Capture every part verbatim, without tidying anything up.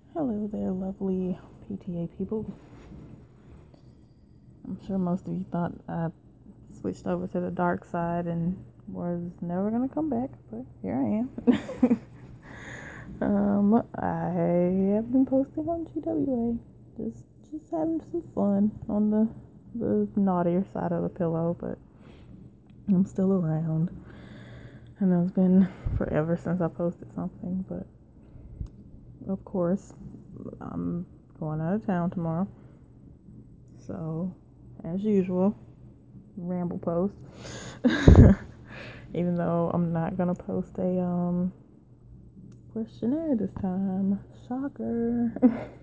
Hello there, lovely P T A people. I'm sure most of you thought I switched over to the dark side and was never gonna come back, but here I am. um, I have been posting on G W A, just just having some fun on the the naughtier side of the pillow, but I'm still around. I know it's been forever since I posted something, but of course, I'm going out of town tomorrow. So, as usual, ramble post. Even though I'm not gonna post a um questionnaire this time. Shocker.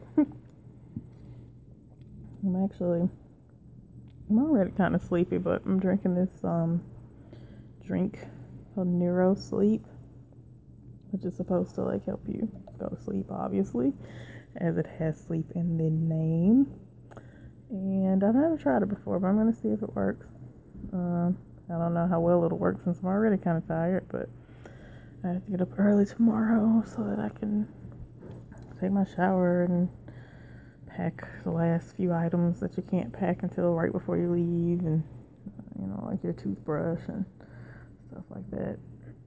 I'm actually I'm already kind of sleepy, but I'm drinking this um drink called Neuro Sleep, which is supposed to like help you go to sleep, obviously, as it has sleep in the name. And I've never tried it before, but I'm gonna see if it works. Um, I don't know how well it'll work since I'm already kind of tired, but I have to get up early tomorrow so that I can take my shower and pack the last few items that you can't pack until right before you leave, and you know, like your toothbrush and stuff like that.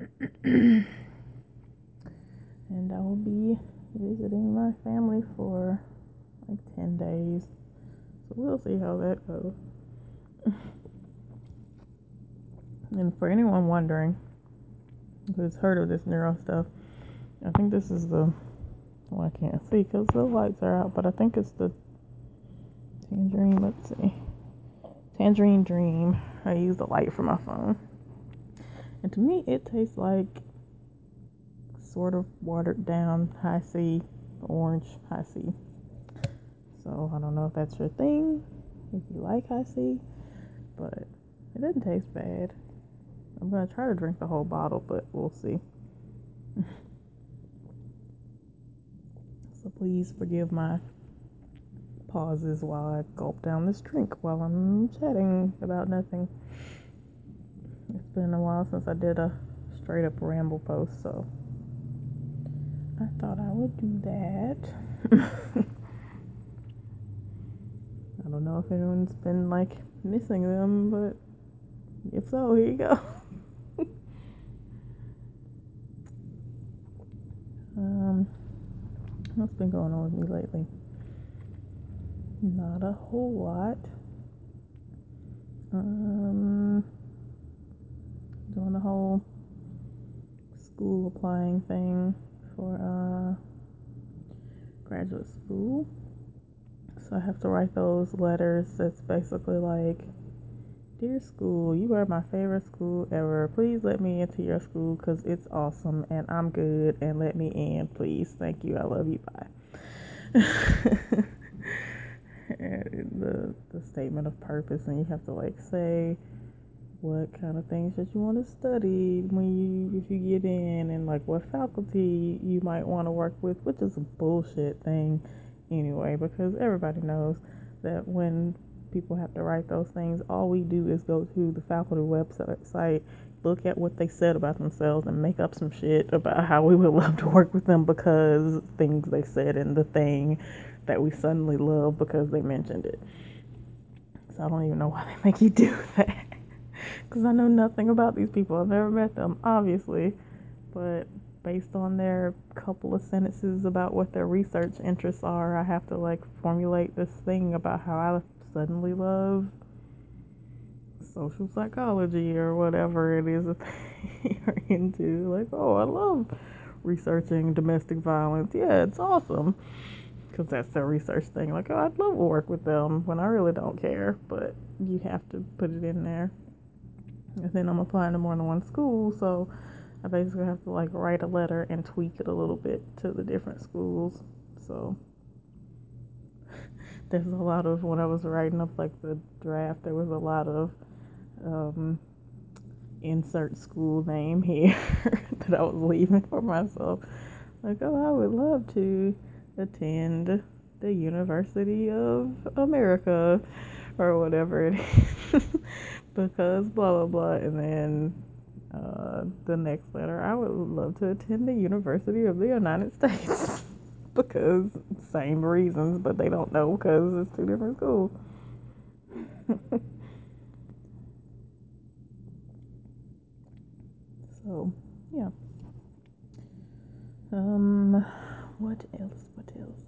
And I will be visiting my family for like ten days, so we'll see how that goes. And for anyone wondering who's heard of this neuro stuff, I think this is the, well, I can't see because the lights are out, but I think it's the Tangerine, let's see, Tangerine Dream. I use the light for my phone, and to me it tastes like sort of watered down Hi-C orange Hi-C. So I don't know if that's your thing, if you like Hi-C, but it doesn't taste bad. I'm gonna try to drink the whole bottle, but we'll see. So please forgive my pauses while I gulp down this drink while I'm chatting about nothing. It's been a while since I did a straight up ramble post, so I thought I would do that. I don't know if anyone's been like missing them, but if so, here you go. um, what's been going on with me lately? Not a whole lot. Um, doing the whole school applying thing for uh graduate school. So I have to write those letters that's basically like, dear school, you are my favorite school ever. Please let me into your school because it's awesome and I'm good, and let me in, please. Thank you. I love you. Bye. And the the statement of purpose, and you have to like say what kind of things that you want to study when you if you get in, and like what faculty you might want to work with, which is a bullshit thing anyway, because everybody knows that when people have to write those things, all we do is go to the faculty website, look at what they said about themselves, and make up some shit about how we would love to work with them because things they said in the thing that we suddenly love because they mentioned it. So I don't even know why they make you do that. Because I know nothing about these people. I've never met them, obviously. But based on their couple of sentences about what their research interests are, I have to like formulate this thing about how I suddenly love social psychology or whatever it is that they are into. Like, oh, I love researching domestic violence. Yeah, it's awesome. Because that's their research thing. Like, oh, I'd love to work with them when I really don't care. But you have to put it in there. And then I'm applying to more than one school, so I basically have to like write a letter and tweak it a little bit to the different schools. So there's a lot of, when I was writing up like the draft, there was a lot of um, insert school name here that I was leaving for myself. Like, oh, I would love to attend the University of America or whatever it is because blah blah blah, and then uh, the next letter, I would love to attend the University of the United States. because same reasons, but they don't know because it's two different schools. So, yeah. Um, what else? What else?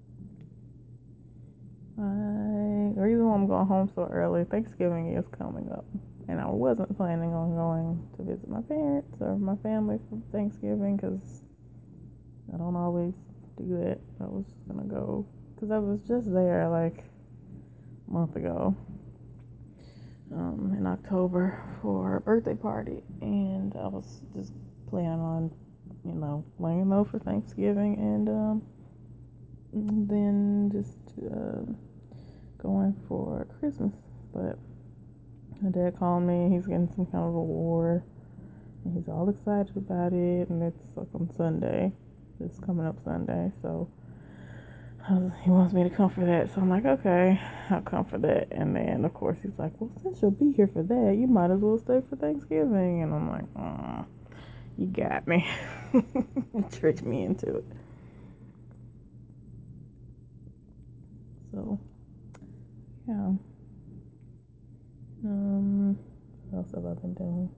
I the reason why I'm going home so early, Thanksgiving is coming up, and I wasn't planning on going to visit my parents or my family for Thanksgiving because I don't always do that. I was just gonna go because I was just there like a month ago, um, in October for a birthday party, and I was just planning on, you know, laying low for Thanksgiving and um, then just uh, going for Christmas. But my dad called me. He's getting some kind of award, and he's all excited about it. And it's like on Sunday, it's coming up Sunday. So was, he wants me to come for that. So I'm like, okay, I'll come for that. And then of course he's like, well, since you'll be here for that, you might as well stay for Thanksgiving. And I'm like, oh, you got me. You tricked me into it. So yeah. Um, what else have I been doing?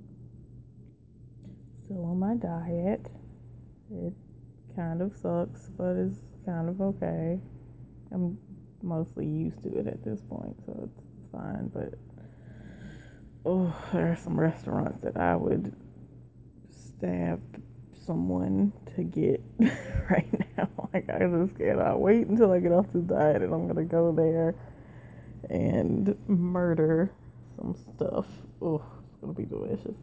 Still on my diet. It kind of sucks, but it's kind of okay. I'm mostly used to it at this point, so it's fine. But oh, there are some restaurants that I would stab someone to get right now. Like I just cannot wait until I get off this diet, and I'm gonna go there and murder some stuff. Oh, it's gonna be delicious.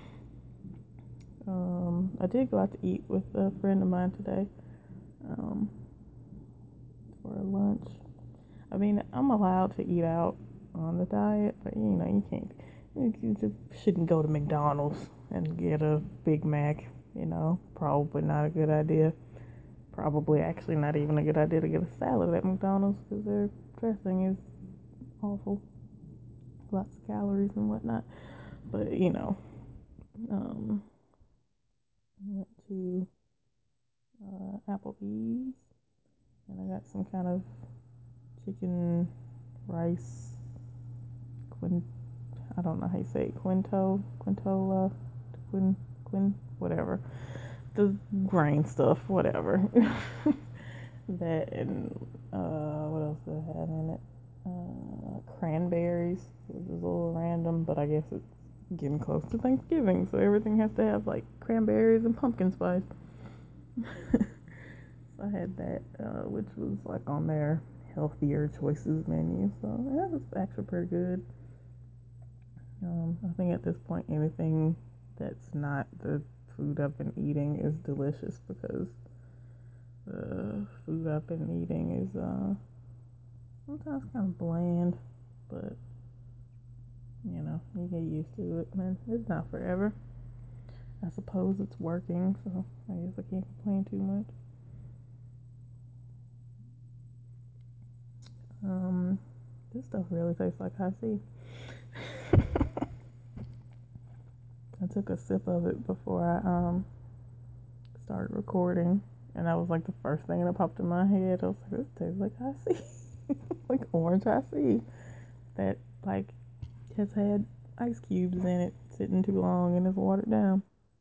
Um, I did go out to eat with a friend of mine today, um, for lunch. I mean, I'm allowed to eat out on the diet, but you know, you can't. You just shouldn't go to McDonald's and get a Big Mac. You know, probably not a good idea. Probably actually not even a good idea to get a salad at McDonald's because their dressing is awful. Lots of calories and whatnot. But you know, um, I went to uh, Applebee's and I got some kind of chicken rice quin I don't know how you say it, quinto quintola quin quin whatever, the grain stuff, whatever. That and uh what else did I have in it? Uh cranberries. It was a little random, but I guess it's getting close to Thanksgiving, so everything has to have like cranberries and pumpkin spice. So I had that, uh, which was like on their healthier choices menu. So that was actually pretty good. Um, I think at this point, anything that's not the food I've been eating is delicious because the food I've been eating is uh, sometimes kind of bland, but you know, you get used to it, man. It's not forever. I suppose it's working, so I guess I can't complain too much. Um, this stuff really tastes like high C. I took a sip of it before I um started recording, and that was like the first thing that popped in my head. I was like, this tastes like high C, like orange high C that like has had ice cubes in it sitting too long and is watered down.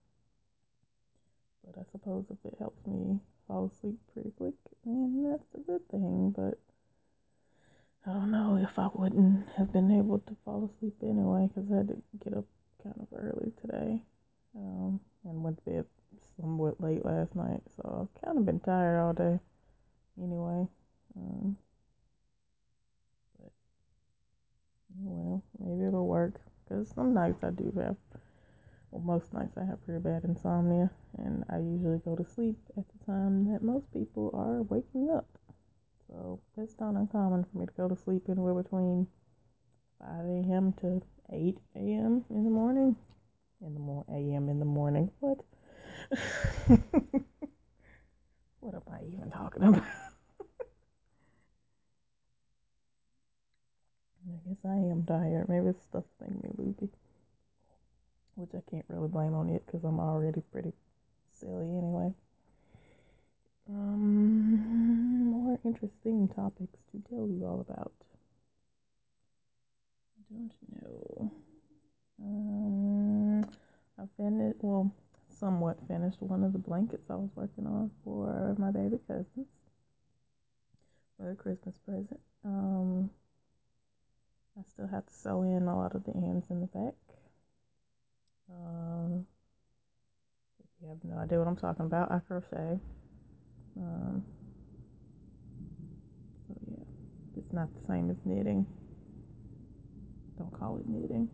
But I suppose if it helps me fall asleep pretty quick, then that's a good thing. But I don't know if I wouldn't have been able to fall asleep anyway because I had to get up kind of early today, um, and went to bed somewhat late last night. So I've kind of been tired all day anyway. Um, but well, maybe it'll work because some nights I do have, well, most nights I have pretty bad insomnia, and I usually go to sleep at the time that most people are waking up. So it's not uncommon for me to go to sleep anywhere between five a m to eight a m in the morning. In the morning, a m in the morning. What? What am I even talking about? I guess I am tired. Maybe it's stuff making me loopy, which I can't really blame on it because I'm already pretty silly anyway. Um, interesting topics to tell you all about. I don't know. Um, I finished, well, somewhat finished one of the blankets I was working on for my baby cousins for a Christmas present. Um, I still have to sew in a lot of the ends in the back. Um, if you have no idea what I'm talking about, I crochet. Um, so yeah, it's not the same as knitting. Don't call it knitting.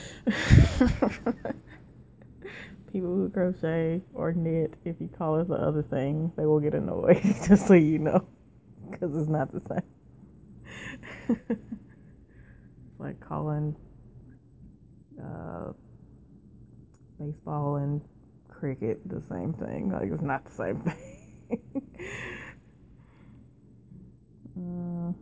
People who crochet or knit, if you call it the other thing, they will get annoyed. Just so you know, because it's not the same. It's like calling uh, baseball and cricket the same thing. Like it's not the same thing. mm,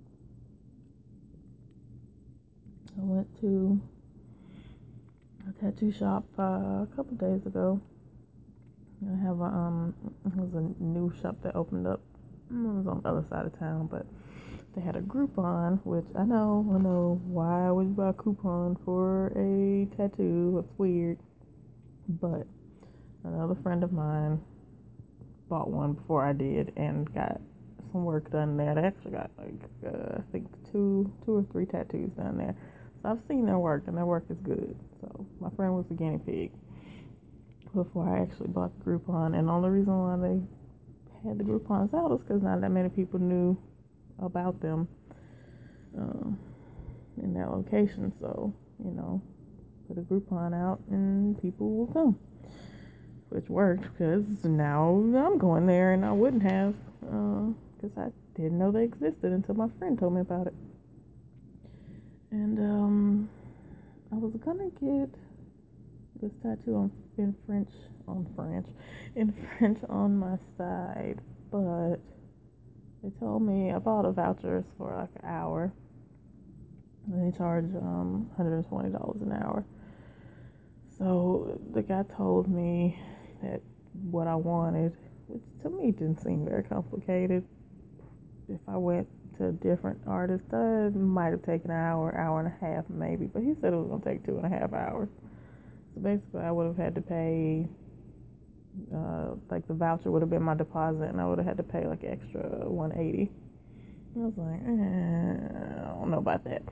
I went to a tattoo shop uh, a couple days ago. I have a um, it was a new shop that opened up. It was on the other side of town, but they had a Groupon, which I know, I know why would you buy a coupon for a tattoo? It's weird, but another friend of mine bought one before I did and got some work done there. They actually got like uh, I think two, two or three tattoos done there. So I've seen their work, and their work is good. So my friend was the guinea pig before I actually bought the Groupon, and the only reason why they had the Groupons out is because not that many people knew about them uh, in that location. So you know, put a Groupon out, and people will come, which worked because now I'm going there, and I wouldn't have because uh, I didn't know they existed until my friend told me about it. And um, I was gonna get this tattoo on in French on French in French on my side, but they told me I bought a vouchers for like an hour, and they charge um one hundred twenty dollars an hour. So the guy told me that what I wanted, which to me didn't seem very complicated. If I went to a different artist, it might have taken an hour, hour and a half maybe, but he said it was gonna take two and a half hours. So basically, I would have had to pay, uh, like the voucher would have been my deposit, and I would have had to pay like extra one hundred eighty dollars. I was like, eh, I don't know about that.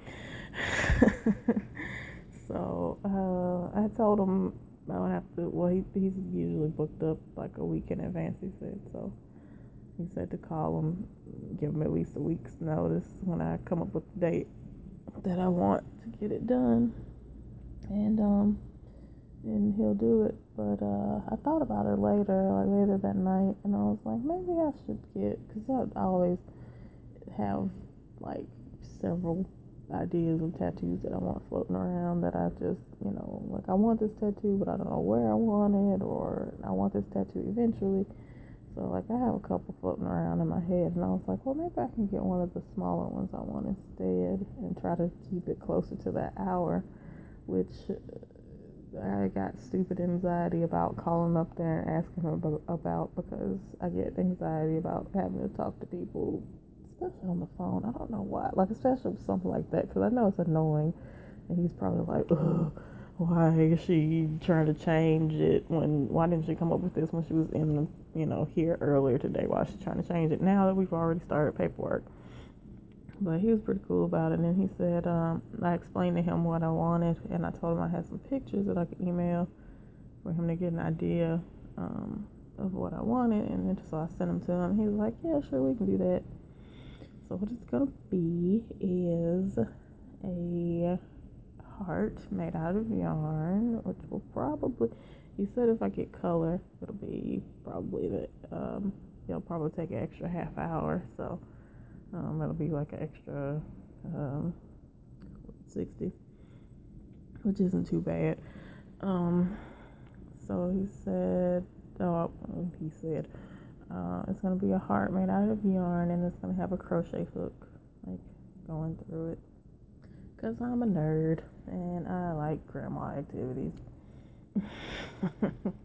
So uh, I told him I would have to. Well, he he's usually booked up like a week in advance. He said so. He said to call him, give him at least a week's notice when I come up with the date that I want to get it done, and um, and he'll do it. But uh, I thought about it later, like later that night, and I was like, maybe I should get, because I always have like several ideas of tattoos that I want floating around that I just, you know, like I want this tattoo, but I don't know where I want it, or I want this tattoo eventually. So like I have a couple floating around in my head, and I was like, well, maybe I can get one of the smaller ones I want instead, and try to keep it closer to that hour, which I got stupid anxiety about calling up there and asking them about, because I get anxiety about having to talk to people, especially on the phone. I don't know why. Like, especially with something like that, because I know it's annoying. And he's probably like, ugh, why is she trying to change it when, why didn't she come up with this when she was in, the, you know, here earlier today? Why is she trying to change it now that we've already started paperwork? But he was pretty cool about it. And he said, um, I explained to him what I wanted, and I told him I had some pictures that I could email for him to get an idea um, of what I wanted. And then so I sent them to him. He was like, yeah, sure, we can do that. So what it's going to be is a heart made out of yarn, which will probably, he said if I get color, it'll be probably that, um, it'll probably take an extra half hour. So um, it'll be like an extra um, sixty, which isn't too bad. Um, so he said, oh, he said, uh, it's going to be a heart made out of yarn, and it's going to have a crochet hook, like, going through it. Because I'm a nerd, and I like grandma activities.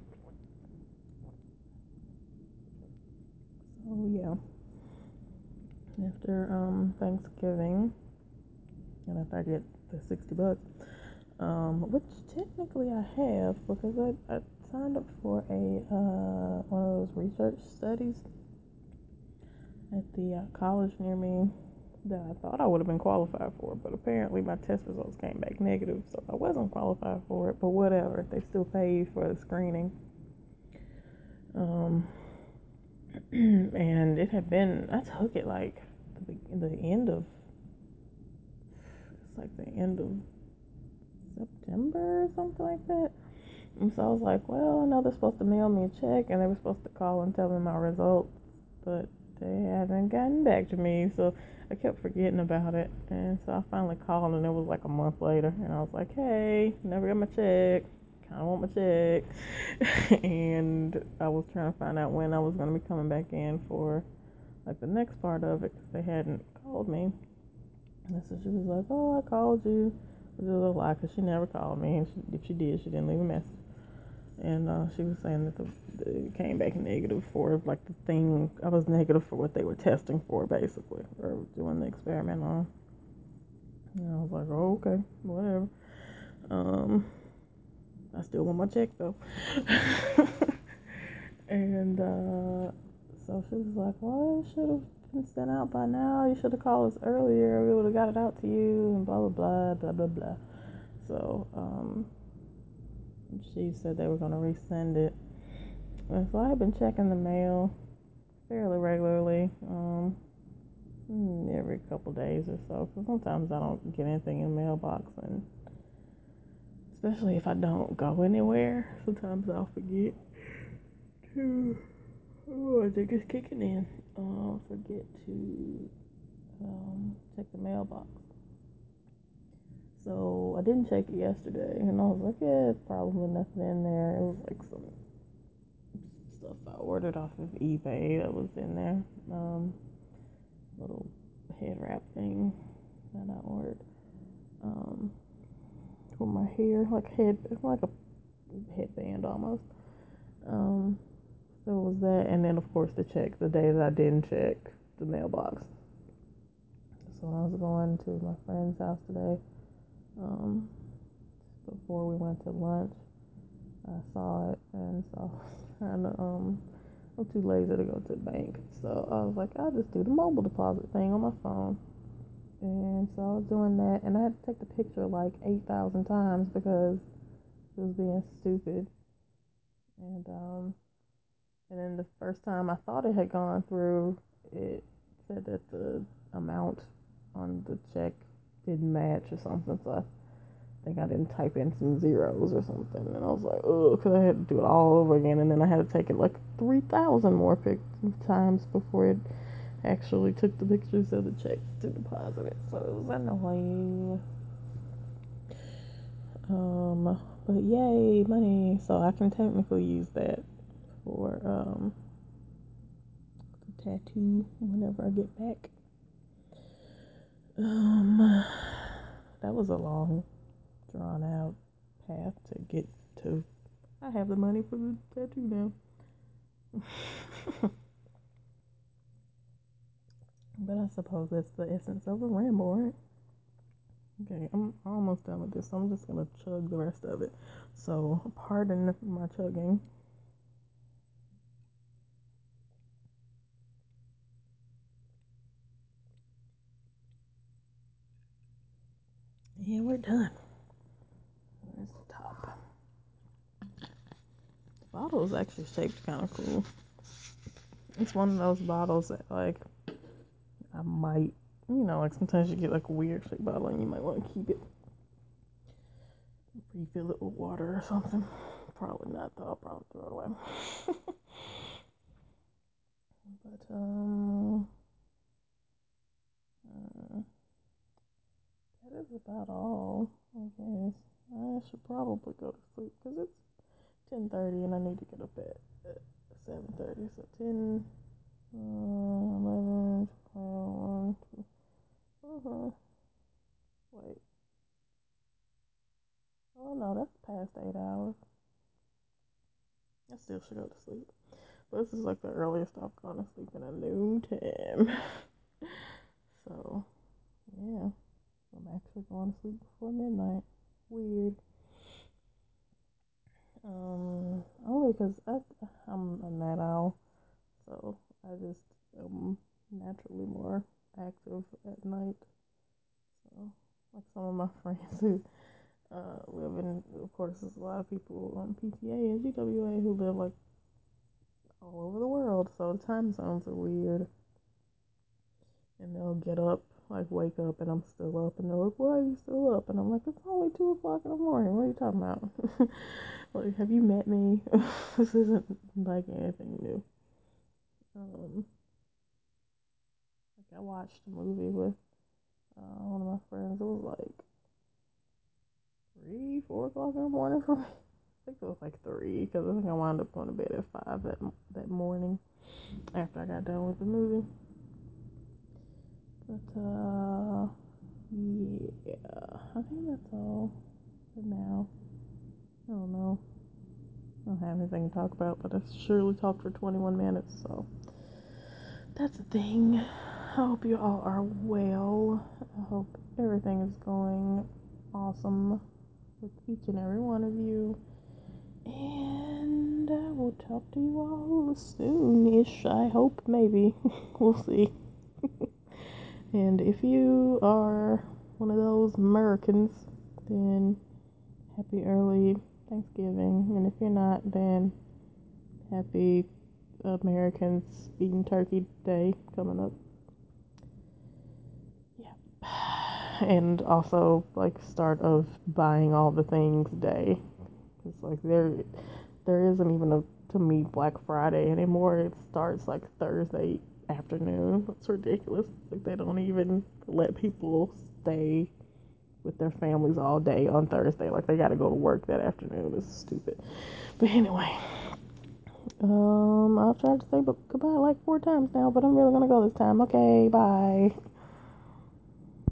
So, yeah. after um, Thanksgiving, and after I get the sixty bucks, um, which technically I have because I, I signed up for a uh, one of those research studies at the uh, college near me that I thought I would have been qualified for, but apparently my test results came back negative, so I wasn't qualified for it. But whatever, they still paid for the screening. Um, and it had been I took it like the, the end of it's like the end of September or something like that. And so I was like, well, I know they're supposed to mail me a check and they were supposed to call and tell me my results, but they haven't gotten back to me. So I kept forgetting about it. And so I finally called and it was like a month later. And I was like, hey, never got my check. Kind of want my check. And I was trying to find out when I was going to be coming back in for like the next part of it because they hadn't called me. And so she was like, oh, I called you. Which was a lie because she never called me. And she, if she did, she didn't leave a message. And uh, she was saying that the, the it came back negative for like the thing. I was negative for what they were testing for, basically, or doing the experiment on. And I was like, oh, okay, whatever. Um, I still want my check though. And uh, so she was like, well, it should have been sent out by now. You should have called us earlier. We would have got it out to you, and blah blah blah blah blah blah. So um, she said they were gonna resend it. And so I have been checking the mail fairly regularly, um, mm, every couple days or so. Because sometimes I don't get anything in the mailbox, and especially if I don't go anywhere, sometimes I'll forget to. Oh, I think it's kicking in. Uh, forget to um, check the mailbox. So I didn't check it yesterday, and I was like, yeah, it's probably nothing in there. It was like some stuff I ordered off of eBay that was in there. Um, little head wrap thing that I ordered. Um, for my hair, like head, like a headband almost. Um, so it was that, and then of course the check. The day that I didn't check the mailbox. So when I was going to my friend's house today, um, before we went to lunch, I saw it, and so I was trying to um. I'm too lazy to go to the bank, so I was like, I'll just do the mobile deposit thing on my phone. And so I was doing that, and I had to take the picture like eight thousand times because it was being stupid. And um, and then the first time I thought it had gone through, it said that the amount on the check didn't match or something. So I think I didn't type in some zeros or something. And I was like, oh, because I had to do it all over again. And then I had to take it like three thousand more pic- times before it actually took the pictures of the check to deposit it. So it was annoying. Um, but yay, money. So I can technically use that for um the tattoo whenever I get back. Um, that was a long, drawn out path to get to. I have the money for the tattoo now. But I suppose that's the essence of a ramble, right? Okay, I'm almost done with this. So I'm just gonna chug the rest of it. So pardon my chugging. Yeah, we're done. Where's the top? The bottle is actually shaped kind of cool. It's one of those bottles that like I might, you know, like sometimes you get like a weird shaped bottle and you might want to keep it, refill it with water or something. Probably not though. I'll probably throw it away. But um, uh, that is about all. I guess I should probably go to sleep because it's ten thirty and I need to get up at, at seven thirty. So ten, uh, eleven, twelve, one, two. Uh-huh. Wait. Oh no, that's past eight hours. I still should go to sleep. But this is like the earliest I've gone to sleep in a noon time. So, yeah, I'm actually going to sleep before midnight. Weird. Um, only because I, I'm a night owl, so I just am naturally more active at night. So, like some of my friends who uh, live in, of course, there's a lot of people on P T A and G W A who live like all over the world, so the time zones are weird. And they'll get up, like wake up, and I'm still up, and they're like, "Why are you still up?" And I'm like, "It's only two o'clock in the morning. What are you talking about? Like, have you met me? This isn't like anything new." Um, like I watched a movie with uh, one of my friends. It was like three, four o'clock in the morning for me. I think it was like three because I think I wound up going to bed at five that that morning after I got done with the movie. But uh, yeah, I think that's all for now. I don't know. I don't have anything to talk about, but I surely talked for twenty-one minutes, so that's the thing. I hope you all are well. I hope everything is going awesome with each and every one of you. And I will talk to you all soon-ish. I hope, maybe. We'll see. And if you are one of those Americans, then happy early Thanksgiving. And if you're not, then happy Americans Eating Turkey Day coming up. Yeah. And also, like, start of buying all the things day. It's like there, there isn't even a, to me, Black Friday anymore. It starts like Thursday afternoon. It's ridiculous. Like they don't even let people stay with their families all day on Thursday. Like they got to go to work that afternoon. It's stupid. But anyway, um, I've tried to say goodbye like four times now, but I'm really gonna go this time. Okay, bye.